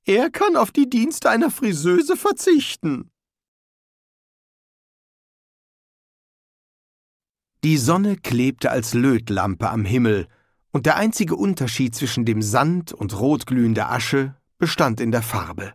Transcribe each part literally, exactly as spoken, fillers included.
Er kann auf die Dienste einer Friseuse verzichten. Die Sonne klebte als Lötlampe am Himmel, und der einzige Unterschied zwischen dem Sand und rotglühender Asche bestand in der Farbe.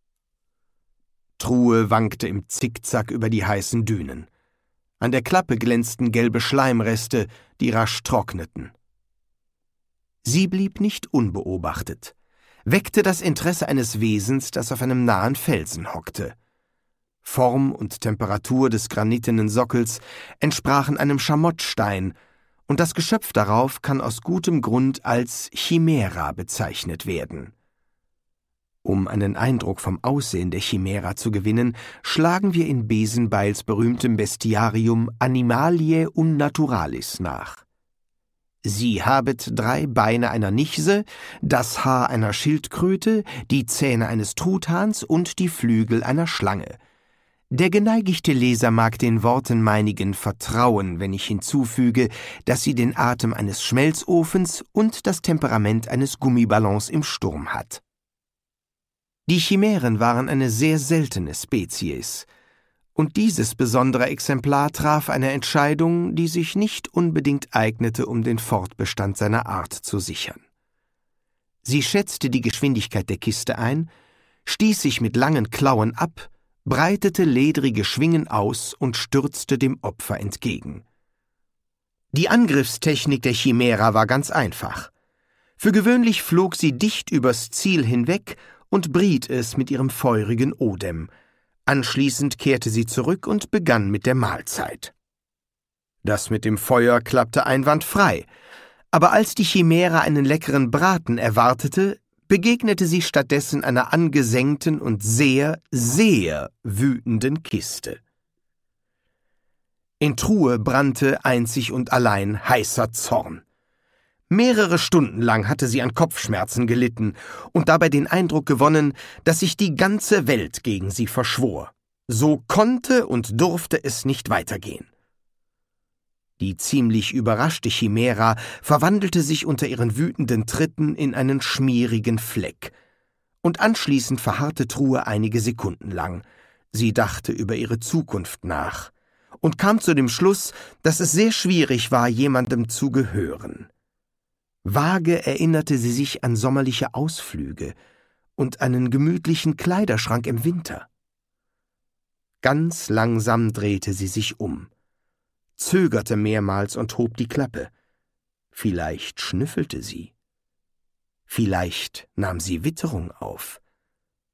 Truhe wankte im Zickzack über die heißen Dünen. An der Klappe glänzten gelbe Schleimreste, die rasch trockneten. Sie blieb nicht unbeobachtet, weckte das Interesse eines Wesens, das auf einem nahen Felsen hockte. Form und Temperatur des granitenen Sockels entsprachen einem Schamottstein, und das Geschöpf darauf kann aus gutem Grund als Chimera bezeichnet werden. Um einen Eindruck vom Aussehen der Chimera zu gewinnen, schlagen wir in Besenbeils berühmtem Bestiarium Animaliae Unnaturalis nach. Sie habet drei Beine einer Nichse, das Haar einer Schildkröte, die Zähne eines Truthahns und die Flügel einer Schlange. Der geneigte Leser mag den Worten meinigen vertrauen, wenn ich hinzufüge, dass sie den Atem eines Schmelzofens und das Temperament eines Gummiballons im Sturm hat. Die Chimären waren eine sehr seltene Spezies, und dieses besondere Exemplar traf eine Entscheidung, die sich nicht unbedingt eignete, um den Fortbestand seiner Art zu sichern. Sie schätzte die Geschwindigkeit der Kiste ein, stieß sich mit langen Klauen ab, breitete ledrige Schwingen aus und stürzte dem Opfer entgegen. Die Angriffstechnik der Chimera war ganz einfach. Für gewöhnlich flog sie dicht übers Ziel hinweg und briet es mit ihrem feurigen Odem. Anschließend kehrte sie zurück und begann mit der Mahlzeit. Das mit dem Feuer klappte einwandfrei, aber als die Chimera einen leckeren Braten erwartete, begegnete sie stattdessen einer angesenkten und sehr, sehr wütenden Kiste. In Truhe brannte einzig und allein heißer Zorn. Mehrere Stunden lang hatte sie an Kopfschmerzen gelitten und dabei den Eindruck gewonnen, dass sich die ganze Welt gegen sie verschwor. So konnte und durfte es nicht weitergehen. Die ziemlich überraschte Chimera verwandelte sich unter ihren wütenden Tritten in einen schmierigen Fleck. Und anschließend verharrte Truhe einige Sekunden lang. Sie dachte über ihre Zukunft nach und kam zu dem Schluss, dass es sehr schwierig war, jemandem zu gehören. Vage erinnerte sie sich an sommerliche Ausflüge und einen gemütlichen Kleiderschrank im Winter. Ganz langsam drehte sie sich um, zögerte mehrmals und hob die Klappe. Vielleicht schnüffelte sie. Vielleicht nahm sie Witterung auf.